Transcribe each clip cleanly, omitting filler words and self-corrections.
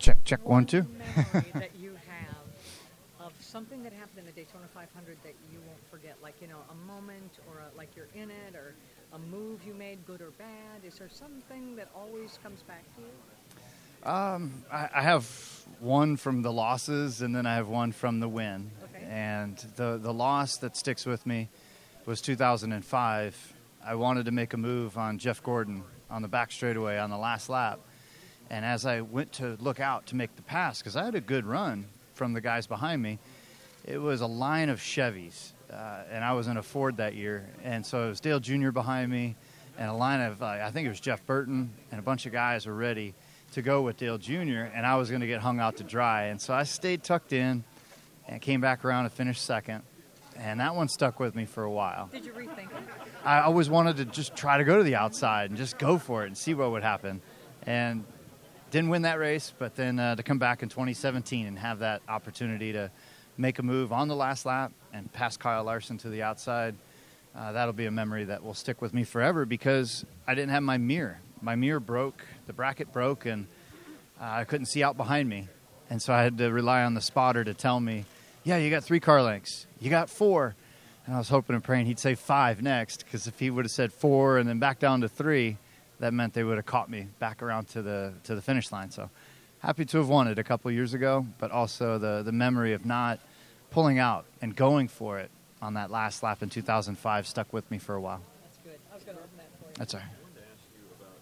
Check, 1, 2. Memory that you have of something that happened in the Daytona 500 that you won't forget, like, a moment or like you're in it or a move you made, good or bad? Is there something that always comes back to you? I have one from the losses, and then I have one from the win. Okay. And the loss that sticks with me was 2005. I wanted to make a move on Jeff Gordon on the back straightaway on the last lap. And as I went to look out to make the pass, because I had a good run from the guys behind me, it was a line of Chevys. And I was in a Ford that year. And so it was Dale Jr. behind me and a line of, I think it was Jeff Burton, and a bunch of guys were ready to go with Dale Jr., and I was going to get hung out to dry. And so I stayed tucked in and came back around and finished second. And that one stuck with me for a while. Did you rethink it? I always wanted to just try to go to the outside and just go for it and see what would happen. And didn't win that race, but then to come back in 2017 and have that opportunity to make a move on the last lap and pass Kyle Larson to the outside, that'll be a memory that will stick with me forever because I didn't have my mirror. My mirror broke, the bracket broke, and I couldn't see out behind me. And so I had to rely on the spotter to tell me, yeah, you got 3 car lengths. You got 4. And I was hoping and praying he'd say 5 next, because if he would have said 4 and then back down to 3, that meant they would have caught me back around to the finish line. So happy to have won it a couple years ago, but also the memory of not pulling out and going for it on that last lap in 2005 stuck with me for a while. That's good. I was going to open that for you. That's all right. I wanted to ask you about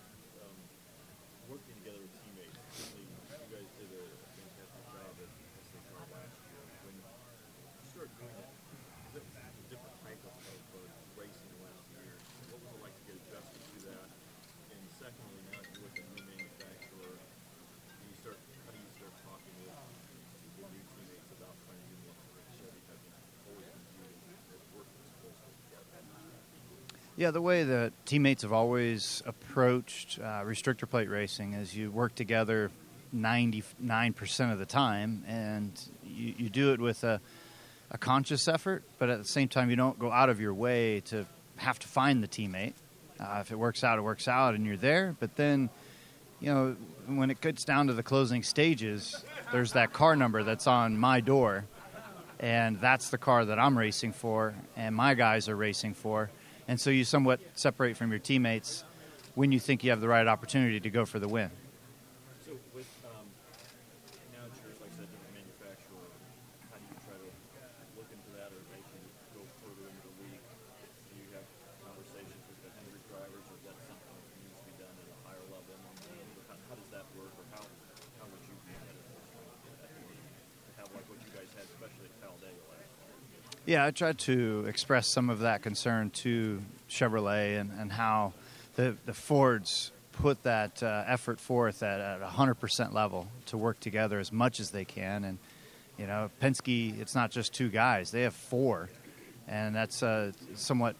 working together with teammates. Certainly, you guys did a fantastic job at SHR last year. When you started doing that, was it a different type of racing last year? What was it like to get adjusted to that? And secondly, now that you're with a new manufacturer, how do you start talking with the new teammates about trying to do more for Chevy, having always been viewed as working as closely together? Yeah, the way that teammates have always approached restrictor plate racing is you work together 99% of the time, and you do it with a conscious effort, but at the same time you don't go out of your way to have to find the teammate. If it works out, it works out, and you're there. But then, when it gets down to the closing stages, there's that car number that's on my door, and that's the car that I'm racing for, and my guys are racing for. And so you somewhat separate from your teammates when you think you have the right opportunity to go for the win. So with now that you're, like I said, different manufacturer, how do you try to look into that, or maybe go further into the week? Do you have conversations with the Hendrick drivers, or is that something that needs to be done at a higher level among them? How does that work, or how would you be at it to have like what you guys had, especially at Talladega last year? Yeah, I tried to express some of that concern to Chevrolet and how the Fords put that effort forth at 100% level to work together as much as they can. And, Penske, it's not just 2 guys. They have 4. And that's somewhat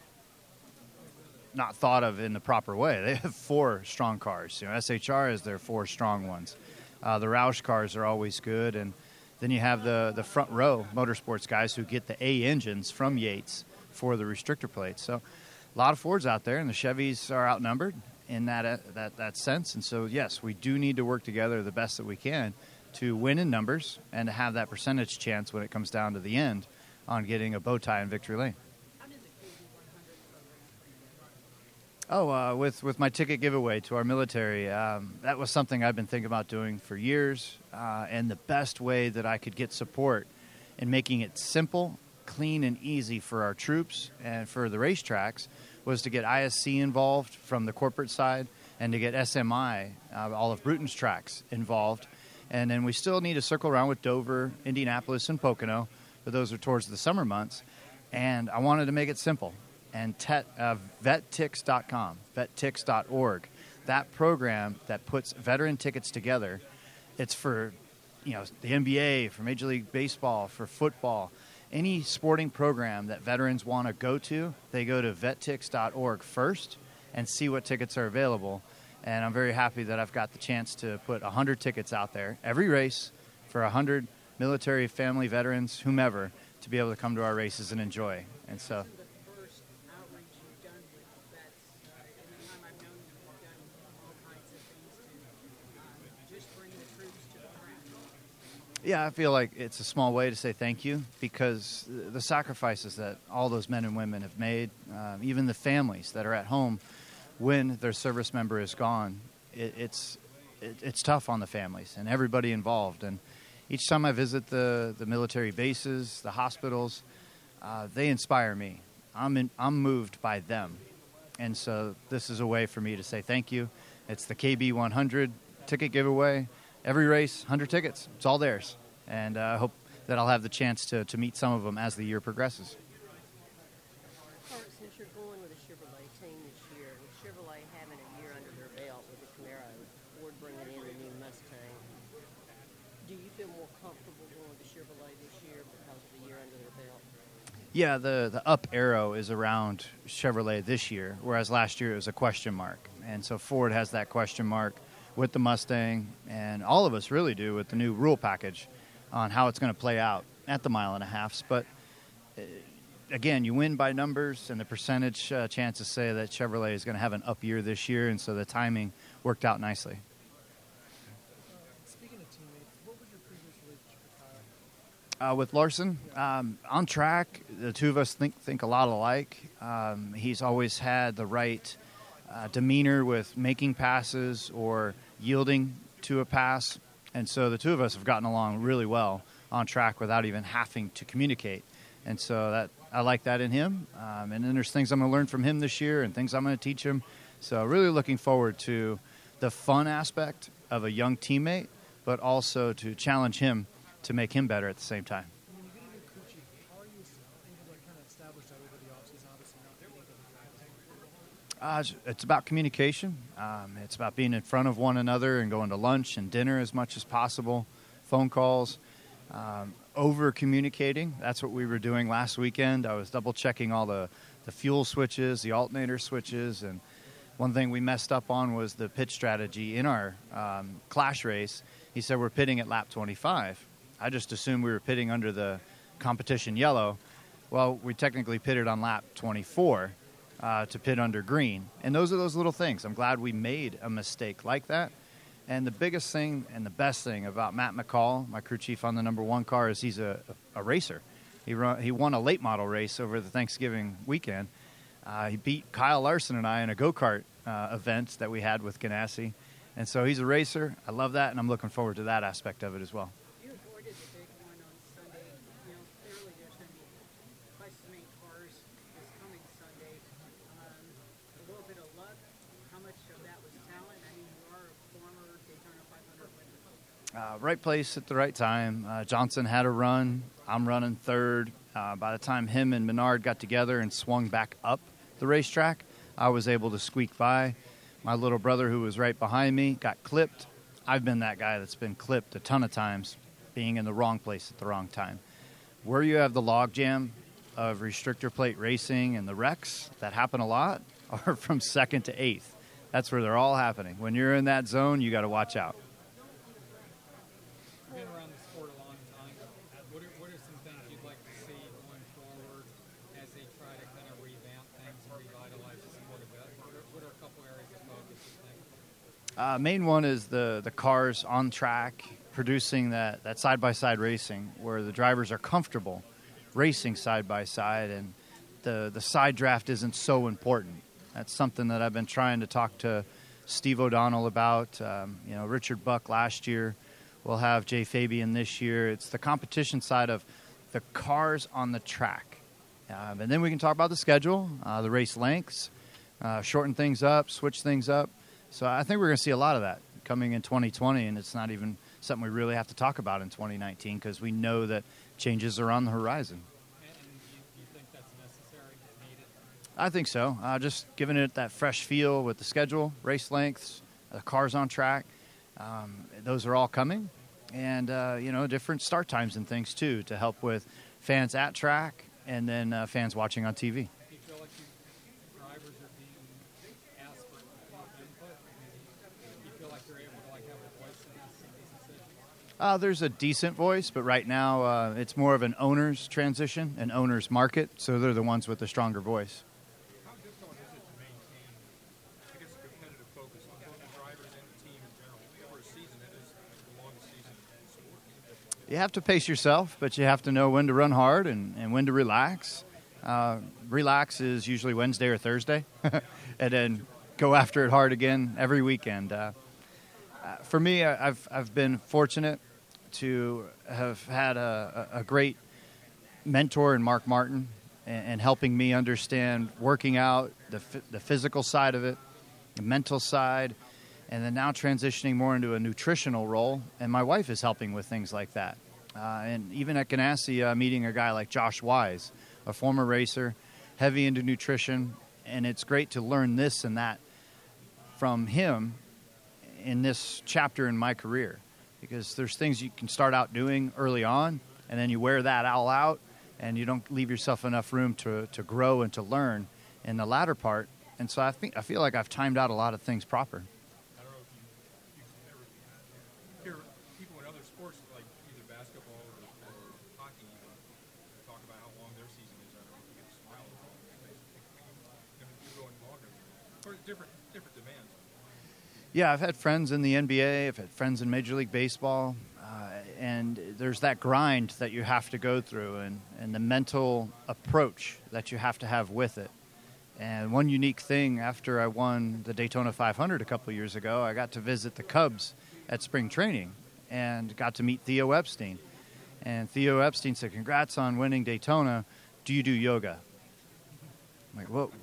not thought of in the proper way. They have 4 strong cars. SHR is their 4 strong ones. The Roush cars are always good. And then you have the front row motorsports guys who get the A engines from Yates for the restrictor plates. So a lot of Fords out there, and the Chevys are outnumbered in that sense. And so, yes, we do need to work together the best that we can to win in numbers and to have that percentage chance when it comes down to the end on getting a bow tie in victory lane. With my ticket giveaway to our military, that was something I've been thinking about doing for years, and the best way that I could get support in making it simple, clean, and easy for our troops and for the racetracks was to get ISC involved from the corporate side and to get SMI, all of Bruton's tracks, involved. And then we still need to circle around with Dover, Indianapolis, and Pocono, but those are towards the summer months. And I wanted to make it simple. And VetTix.com, VetTix.org, that program that puts veteran tickets together, it's for the NBA, for Major League Baseball, for football, any sporting program that veterans want to go to, they go to VetTix.org first and see what tickets are available. And I'm very happy that I've got the chance to put 100 tickets out there every race for 100 military, family, veterans, whomever, to be able to come to our races and enjoy. And so Just bring the troops to Yeah, I feel like it's a small way to say thank you because the sacrifices that all those men and women have made, even the families that are at home when their service member is gone, it's tough on the families and everybody involved. And each time I visit the military bases, the hospitals, they inspire me. I'm moved by them. And so this is a way for me to say thank you. It's the KB 100 ticket giveaway. Every race, 100 tickets. It's all theirs. And I hope that I'll have the chance to meet some of them as the year progresses. Art, since you're going with the Chevrolet team this year, with Chevrolet having a year under their belt with the Camaro, Ford bringing in the new Mustang, do you feel more comfortable going with the Chevrolet this year because of the year under their belt? Yeah, the up arrow is around Chevrolet this year, whereas last year it was a question mark. And so Ford has that question mark with the Mustang, and all of us really do with the new rule package on how it's going to play out at the mile and a halfs. But again, you win by numbers, and the percentage chances say that Chevrolet is going to have an up year this year, and so the timing worked out nicely. Speaking of teammates, what was your previous relationship with Kyle? With Larson, on track, the two of us think a lot alike. He's always had the right demeanor with making passes or yielding to a pass. And so the two of us have gotten along really well on track without even having to communicate. And so that I like that in him. And then there's things I'm going to learn from him this year and things I'm going to teach him. So really looking forward to the fun aspect of a young teammate, but also to challenge him to make him better at the same time. When you get a new crew chief, how are you able to kind of establish that over the offseason? Obviously, not meeting every practice. It's about communication. It's about being in front of one another and going to lunch and dinner as much as possible, phone calls, over-communicating. That's what we were doing last weekend. I was double-checking all the fuel switches, the alternator switches, and one thing we messed up on was the pit strategy in our Clash race. He said we're pitting at lap 25. I just assumed we were pitting under the competition yellow. Well, we technically pitted on lap 24. To pit under green. And those are those little things. I'm glad we made a mistake like that. And the biggest thing and the best thing about Matt McCall, my crew chief on the number 1 car, is he's a racer. He won a late model race over the Thanksgiving weekend. He beat Kyle Larson and I in a go-kart event that we had with Ganassi. And so he's a racer. I love that, and I'm looking forward to that aspect of it as well. You avoided the big one on Sunday. You know, clearly there's going to be twice as many cars this coming Sunday. A little bit of luck. How much of that was talent? I mean, you are a former Daytona 500 winner. Right place at the right time. Johnson had a run. I'm running third. By the time him and Menard got together and swung back up the racetrack, I was able to squeak by. My little brother, who was right behind me, got clipped. I've been that guy that's been clipped a ton of times, being in the wrong place at the wrong time. Where you have the logjam of restrictor plate racing and the wrecks that happen a lot are from 2nd to 8th. That's where they're all happening. When you're in that zone, you got to watch out. You've been around the sport a long time. What are some things you'd like to see going forward as they try to kind of revamp things and revitalize the sport a bit? What are a couple areas of focus, you think? Main one is the cars on track, producing that side-by-side racing where the drivers are comfortable racing side-by-side, and the side draft isn't so important. That's something that I've been trying to talk to Steve O'Donnell about. Richard Buck last year. We'll have Jay Fabian this year. It's the competition side of the cars on the track. And then we can talk about the schedule, the race lengths, shorten things up, switch things up. So I think we're going to see a lot of that coming in 2020, and it's not even something we really have to talk about in 2019 because we know that changes are on the horizon. And you think that's necessary, needed? I think so. Just giving it that fresh feel with the schedule, race lengths, the cars on track. Those are all coming. And, different start times and things, too, to help with fans at track and then fans watching on TV. Do you feel like drivers are being asked for more input? Do you feel like you're able to have a voice in these decisions? There's a decent voice, but right now it's more of an owner's transition, an owner's market, so they're the ones with the stronger voice. How difficult is it to maintain, I guess, a competitive focus on both the drivers and the team in general? Over a season, it is the longest season in sports. You have to pace yourself, but you have to know when to run hard and when to relax. Relax is usually Wednesday or Thursday, and then go after it hard again every weekend. For me, I've been fortunate to have had a great mentor in Mark Martin and helping me understand working out, the physical side of it, the mental side, and then now transitioning more into a nutritional role. And my wife is helping with things like that. And even at Ganassi, meeting a guy like Josh Wise, a former racer, heavy into nutrition, and it's great to learn this and that from him in this chapter in my career, because there's things you can start out doing early on, and then you wear that all out, and you don't leave yourself enough room to grow and to learn in the latter part. And so I feel like I've timed out a lot of things proper. I don't know if you ever hear people in other sports, like either basketball or hockey, even, talk about how long their season is. I don't know if you get a smile at all. You're going longer. Or different demands. Yeah, I've had friends in the NBA. I've had friends in Major League Baseball. And there's that grind that you have to go through and the mental approach that you have to have with it. And one unique thing, after I won the Daytona 500 a couple of years ago, I got to visit the Cubs at spring training and got to meet Theo Epstein. And Theo Epstein said, "Congrats on winning Daytona. Do you do yoga?" I'm like, "Whoa,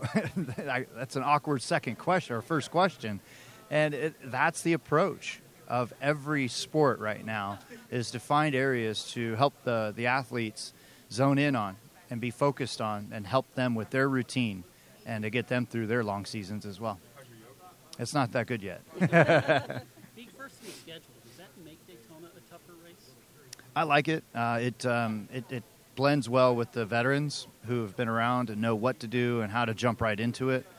that's an awkward second question or first question." And that's the approach of every sport right now, is to find areas to help the athletes zone in on and be focused on and help them with their routine and to get them through their long seasons as well. It's not that good yet. Being first in the schedule, does that make Daytona a tougher race? I like it. It blends well with the veterans who have been around and know what to do and how to jump right into it.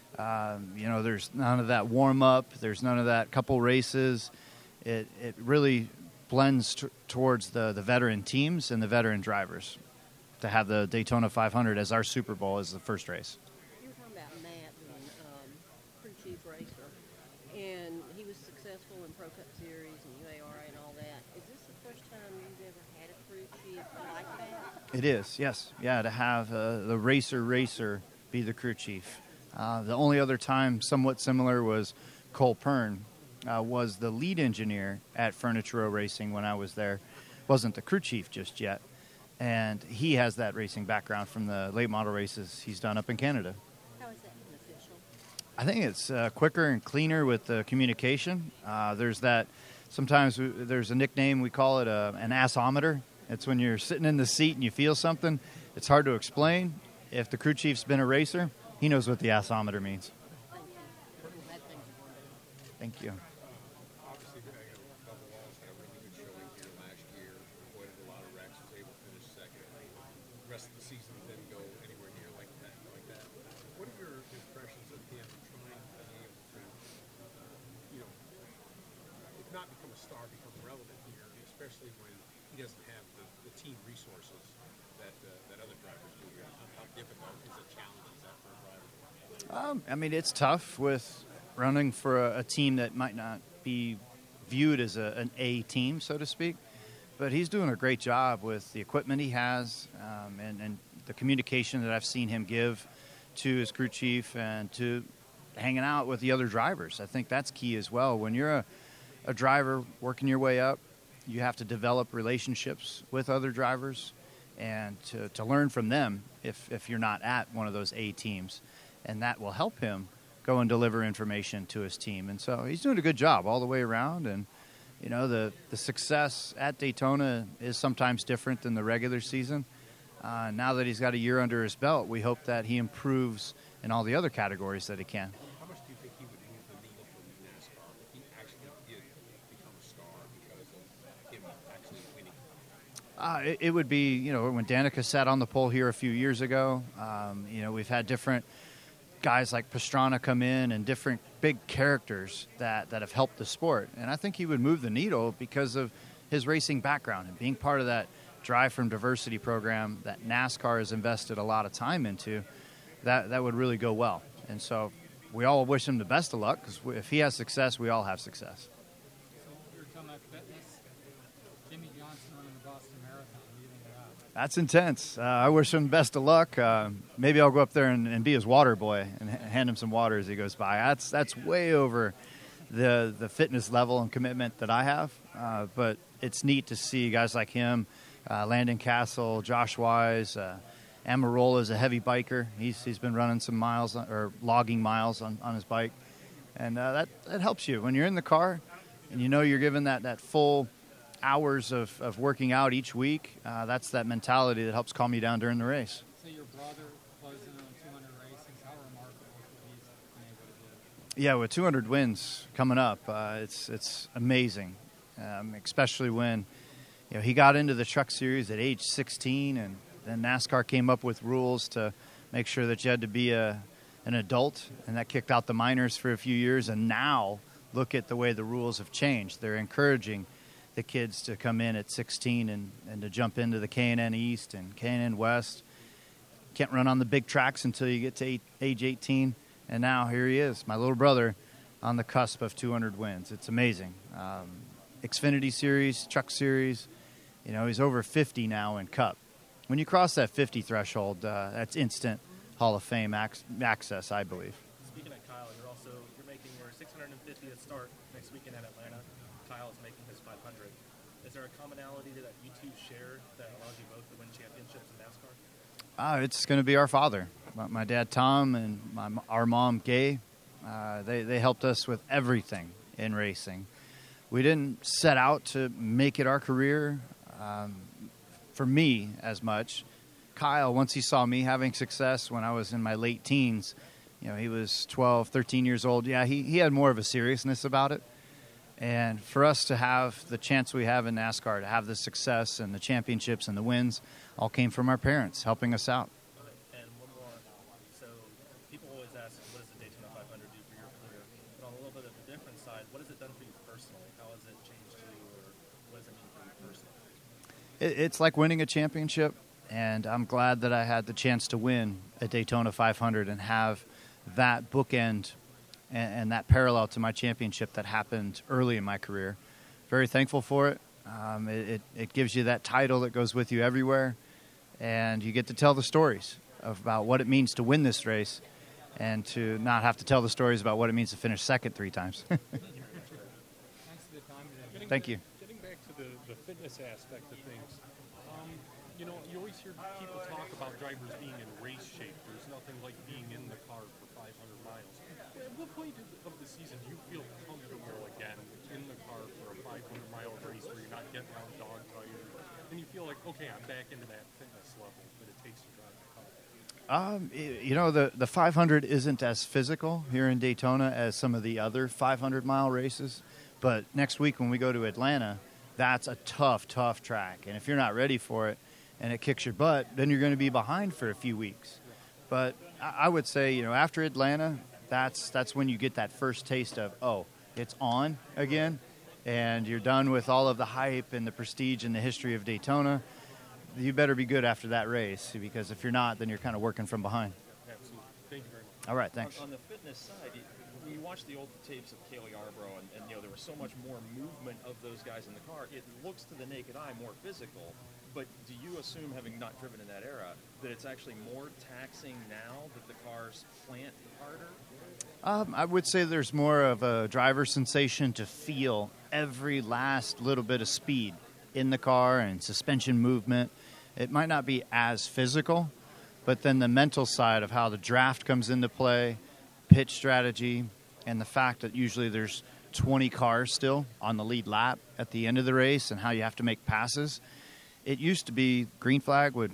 There's none of that warm-up. There's none of that couple races. It really blends towards the veteran teams and the veteran drivers to have the Daytona 500 as our Super Bowl as the first race. You were talking about Matt being crew chief racer, and he was successful in Pro Cup Series and UARA and all that. Is this the first time you've ever had a crew chief like that? It is, yes. Yeah, to have the racer be the crew chief. The only other time somewhat similar was Cole Pern was the lead engineer at Furniture Row Racing when I was there. Wasn't the crew chief just yet. And he has that racing background from the late model races he's done up in Canada. How is that beneficial? I think it's quicker and cleaner with the communication. There's that, sometimes there's a nickname, we call it an assometer. It's when you're sitting in the seat and you feel something. It's hard to explain. If the crew chief's been a racer, he knows what the assometer means. Thank you. Obviously, Bubba Wallace had a really good showing here last year. Avoided a lot of wrecks, was able to finish second. The rest of the season didn't go anywhere near like that. What are your impressions of him trying to be able to, if not become a star, become relevant here, especially when he doesn't have the team resources that other drivers do here? How difficult is a challenge is that for a driver? It's tough with running for a team that might not be viewed as an A team, so to speak. But he's doing a great job with the equipment he has and the communication that I've seen him give to his crew chief and to hanging out with the other drivers. I think that's key as well. When you're a driver working your way up, you have to develop relationships with other drivers and to learn from them if you're not at one of those A teams. And that will help him go and deliver information to his team. And so he's doing a good job all the way around. And, the success at Daytona is sometimes different than the regular season. Now that he's got a year under his belt, we hope that he improves in all the other categories that he can. How much do you think he would move the needle for NASCAR if he actually did become a star because of him actually winning? It would be, when Danica sat on the pole here a few years ago, we've had different guys like Pastrana come in and different big characters that have helped the sport. And I think he would move the needle because of his racing background and being part of that Drive from Diversity program that NASCAR has invested a lot of time into. That would really go well. And so we all wish him the best of luck, because if he has success, we all have success. So we were talking about fitness. Jimmy Johnson That's intense. I wish him best of luck. Maybe I'll go up there and be his water boy and hand him some water as he goes by. That's way over the fitness level and commitment that I have. But it's neat to see guys like him, Landon Castle, Josh Wise, Amarola is a heavy biker. He's been running some miles or logging miles on his bike, and that helps you when you're in the car, and you know you're given that full hours of working out each week. That's that mentality that helps calm you down during the race. So your brother was in on 200 races. How remarkable is what he's been able to do? Yeah, with 200 wins coming up, it's amazing, especially when he got into the truck series at age 16, and then NASCAR came up with rules to make sure that you had to be an adult, and that kicked out the minors for a few years. And now look at the way the rules have changed. They're encouraging the kids to come in at 16 and to jump into the K&N East and K&N West. Can't run on the big tracks until you get to age 18. And now here he is, my little brother, on the cusp of 200 wins. It's amazing. Xfinity Series, Truck Series, he's over 50 now in Cup. When you cross that 50 threshold, that's instant Hall of Fame access, I believe. Speaking of Kyle, you're making your 650th start next weekend at Atlanta. Kyle is making his 500. Is there a commonality that you two share that allows you both to win championships in NASCAR? It's going to be our father, my dad Tom, and our mom Gay. They helped us with everything in racing. We didn't set out to make it our career. For me, as much. Kyle, once he saw me having success when I was in my late teens, he was 12, 13 years old. Yeah, he had more of a seriousness about it. And for us to have the chance we have in NASCAR, to have the success and the championships and the wins, all came from our parents helping us out. And one more. So people always ask, what does the Daytona 500 do for your career? But on a little bit of a different side, what has it done for you personally? How has it changed you, or what does it mean for you personally? It's like winning a championship, and I'm glad that I had the chance to win a Daytona 500 and have that bookend and that parallel to my championship that happened early in my career. Very thankful for it. It gives you that title that goes with you everywhere, and you get to tell the stories about what it means to win this race and to not have to tell the stories about what it means to finish second 3 times. Thanks for the time today. Thank you. Getting back to the fitness aspect of things, you always hear people talk about drivers being in race shape. There's nothing like being in the car for 500 miles. At what point of the season do you feel comfortable again in the car for a 500-mile race where you're not getting out dog tired, and you feel like, okay, I'm back into that fitness level that it takes to drive the car? The 500 isn't as physical here in Daytona as some of the other 500-mile races. But next week when we go to Atlanta, that's a tough track. And if you're not ready for it and it kicks your butt, then you're going to be behind for a few weeks. But I would say, after Atlanta, that's when you get that first taste of, it's on again. And you're done with all of the hype and the prestige and the history of Daytona. You better be good after that race, because if you're not, then you're kind of working from behind. Absolutely. Thank you very much. All right, thanks. On the fitness side, when you watch the old tapes of Cale Yarborough, and there was so much more movement of those guys in the car, it looks to the naked eye more physical. But do you assume, having not driven in that era, that it's actually more taxing now that the cars plant harder? I would say there's more of a driver sensation to feel every last little bit of speed in the car and suspension movement. It might not be as physical, but then the mental side of how the draft comes into play, pitch strategy, and the fact that usually there's 20 cars still on the lead lap at the end of the race and how you have to make passes. It used to be green flag would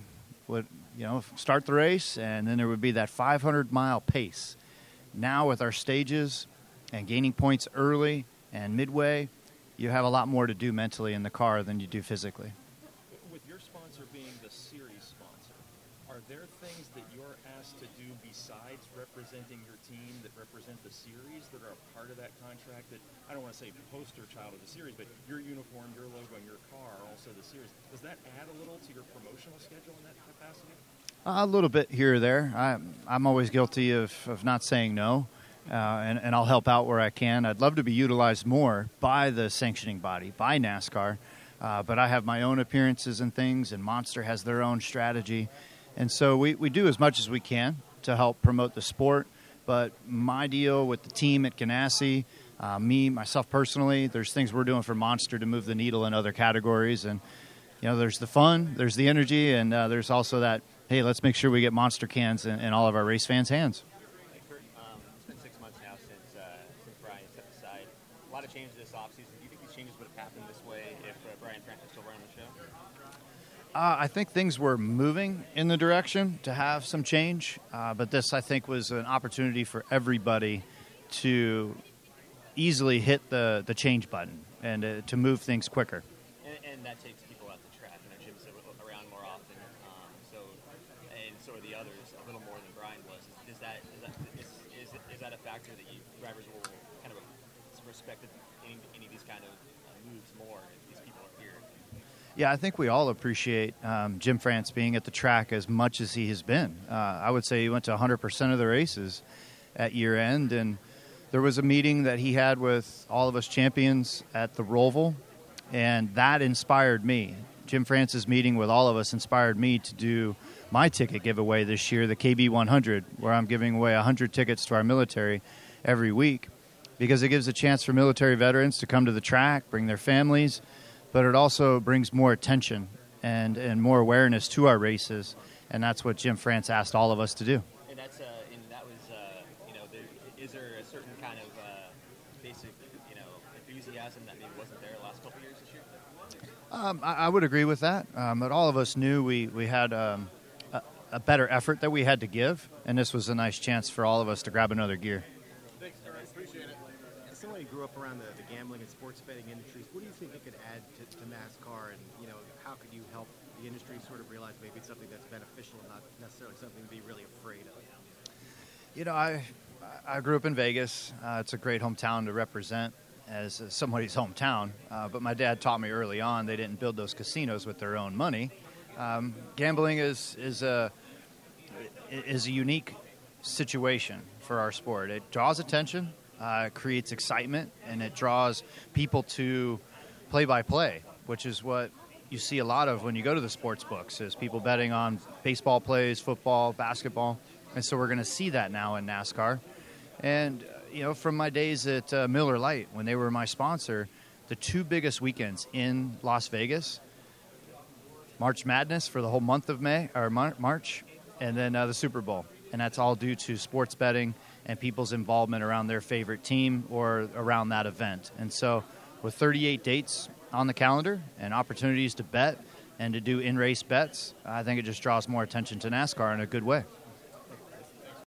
start the race, and then there would be that 500-mile pace. Now with our stages and gaining points early and midway, you have a lot more to do mentally in the car than you do physically. With your sponsor being the series sponsor, are there things that you're asked to do besides representing your team that represent the series that are a part of that contract? That I don't want to say poster child of the series, but your uniform, your logo, and your car are also the series. Does that add a little to your promotional schedule in that capacity? A little bit here or there. I'm always guilty of not saying no, and I'll help out where I can. I'd love to be utilized more by the sanctioning body, by NASCAR. but I have my own appearances and things, and Monster has their own strategy. And so we do as much as we can to help promote the sport. But my deal with the team at Ganassi, myself personally, there's things we're doing for Monster to move the needle in other categories. And, there's the fun, there's the energy, and there's also that, hey, let's make sure we get Monster cans in all of our race fans' hands. Hey, Kurt, it's been 6 months now since Brian stepped aside. A lot of changes this offseason. Do you think these changes would have happened this way if Brian Frank was still running the show? I think things were moving in the direction to have some change, but this, I think, was an opportunity for everybody to easily hit the change button and to move things quicker. And that takes people out the track. Jim's around more often, so are the others a little more than Brian was. Is that a factor that drivers will kind of respect any of these kind of moves more if these people are here? Yeah, I think we all appreciate Jim France being at the track as much as he has been. I would say he went to 100% of the races at year end, and there was a meeting that he had with all of us champions at the Roval, and that inspired me. Jim France's meeting with all of us inspired me to do my ticket giveaway this year, the KB 100, where I'm giving away 100 tickets to our military every week, because it gives a chance for military veterans to come to the track, bring their families, but it also brings more attention and more awareness to our races, and that's what Jim France asked all of us to do. And that was, is there a certain kind of basic, enthusiasm that maybe wasn't there the last couple of years this year? I would agree with that, but all of us knew we had a better effort that we had to give, and this was a nice chance for all of us to grab another gear. Thanks, Kurt. I appreciate it. As someone who grew up around the gambling and sports betting industries, what do you think it could add to NASCAR, and how could you help the industry sort of realize maybe it's something that's beneficial and not necessarily something to be really afraid of? I grew up in Vegas. It's a great hometown to represent as somebody's hometown, but my dad taught me early on they didn't build those casinos with their own money. Gambling is a unique situation for our sport. It draws attention. It creates excitement, and it draws people to play-by-play, which is what you see a lot of when you go to the sports books, is people betting on baseball plays, football, basketball. And so we're going to see that now in NASCAR. And, from my days at Miller Lite, when they were my sponsor, the two biggest weekends in Las Vegas, March Madness for the whole month of March, and then the Super Bowl. And that's all due to sports betting and people's involvement around their favorite team or around that event. And so with 38 dates on the calendar and opportunities to bet and to do in-race bets, I think it just draws more attention to NASCAR in a good way.